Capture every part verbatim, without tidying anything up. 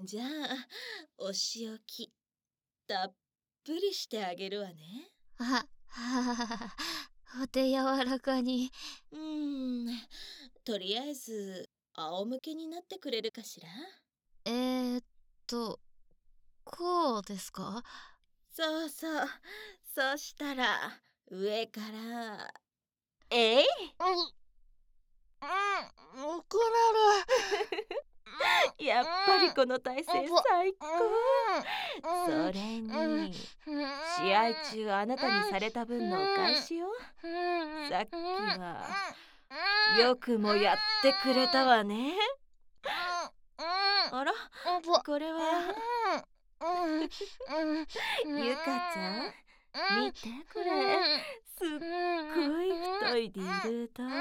じゃあ、お仕置き、たっぷりしてあげるわね。 あ、ははお手柔らかに。 うーん、とりあえず、仰向けになってくれるかしら？ えーっと、こうですか？ そうそう。そしたら、上から、えい！ うん。うん、怒られ。 やっぱりこの体勢最高。 うん、うん、 それうん、うん、 に、試合中あなたにされた分のお返しよ。さっきは、よくもやってくれたわね。あら、これはゆかちゃん、見てこれ。すっごい太いディルド。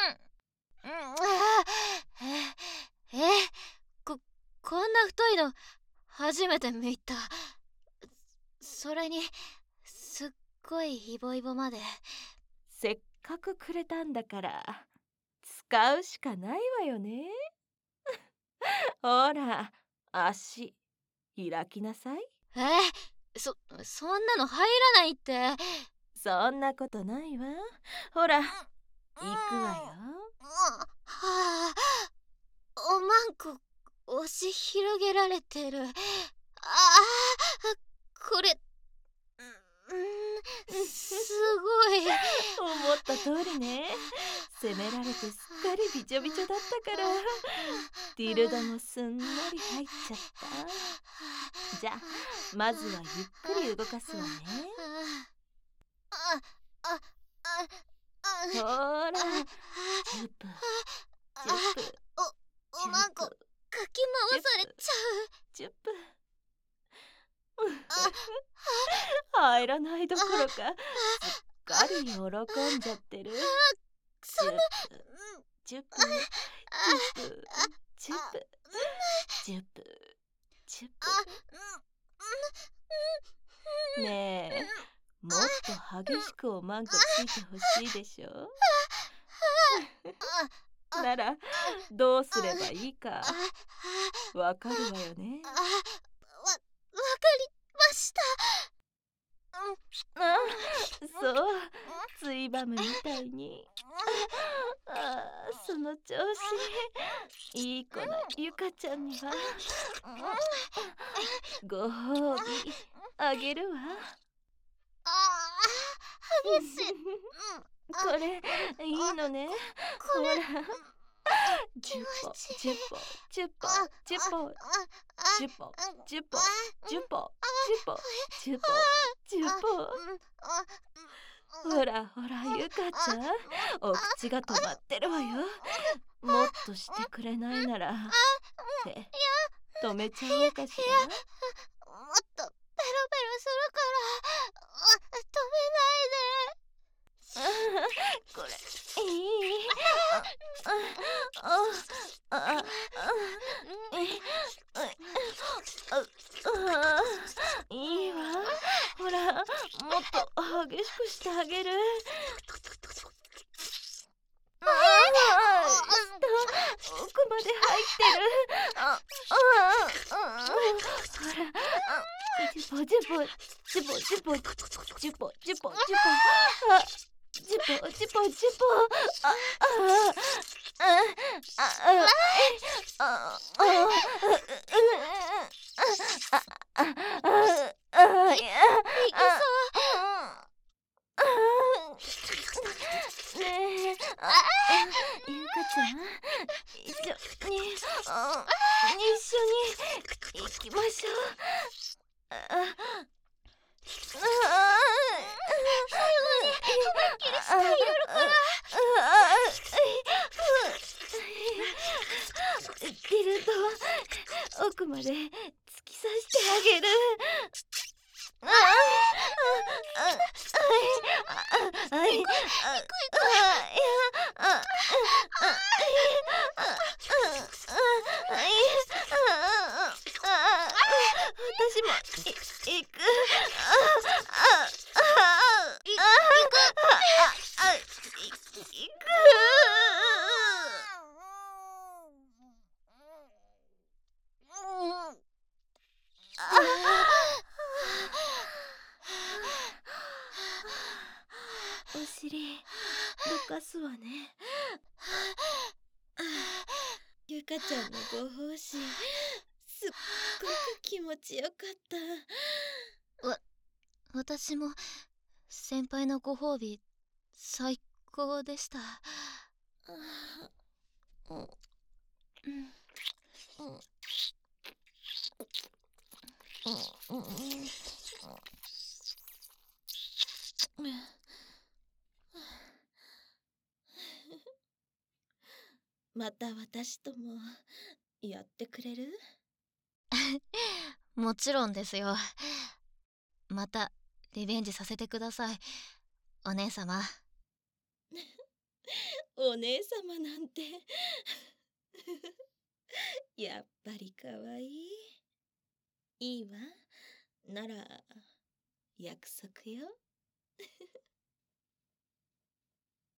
え、こ、こんな太いの初めて見た。それに、すっごいイボイボまで。 せっかくくれたんだから、使うしかないわよね。ほら、足、開きなさい。 え、そ、そんなの入らないって。 そんなことないわ。ほら、行くわよ。 はあ、おまんこ押し広げられてる。ああ、これ、うん、すごい。 思った通りね。責められてすっかりびちょびちょだったから、ディルドもすんなり入っちゃった。じゃあ、まずはゆっくり動かすわね。 あ、あ、あ、 ほら、ジュープ、ジュープ、 お、おまんこ、かき回されちゃう。 ジュープ。入らないどころか、すっかり喜んじゃってる。 そんな、 ジュープ、ジュープ、ジュープ、ジュープ、ジュープ、ジュープ。ねえ、もっと激しくおまんこついてほしいでしょ。なら、どうすればいいかわかるわよね。 わ、わかりました。 あ、そう、ついばむみたいに。ああ、その調子。いい子なゆかちゃんにはご褒美あげるわ。 ああ、激しい。 これいいのね。ほら、じゅっぽじゅっぽじゅっぽじゅっぽじゅっぽじゅっぽじゅっぽじゅっぽじゅっぽじゅっぽ。ほらほらゆかちゃん、お口が止まってるわよ。もっとしてくれないなら手止めちゃおうかしら。 もっとペロペロするから止めないで。 これいい。ああああいいわ。ほら、もっと激しくしてあげる。ああ、奥まで入ってる。ああ、ほら、ジュポジュポジュポジュポジュポジュポジュポあ、ジュポジュポジュポああああああいや、 いけそう。 ねえ、あ、ゆかちゃん、一緒に、あ、一緒に行きましょう。あ、あ、最後に思いっきりしてやるから。 ディルド、奥まで突き刺してあげる。ああ、ああ、あい、行く行く。いや、あ、私も行く。ああ、あ、い、行く。あ、あ、行く。 かすわね。ゆかちゃんのご奉仕、すっごく気持ちよかった。 わ、私も先輩のご褒美最高でした。 うんうんうんうんまた私ともやってくれる？ もちろんですよ。またリベンジさせてください、お姉様。 お姉様なんてやっぱりかわいい。いいわ。なら約束よ。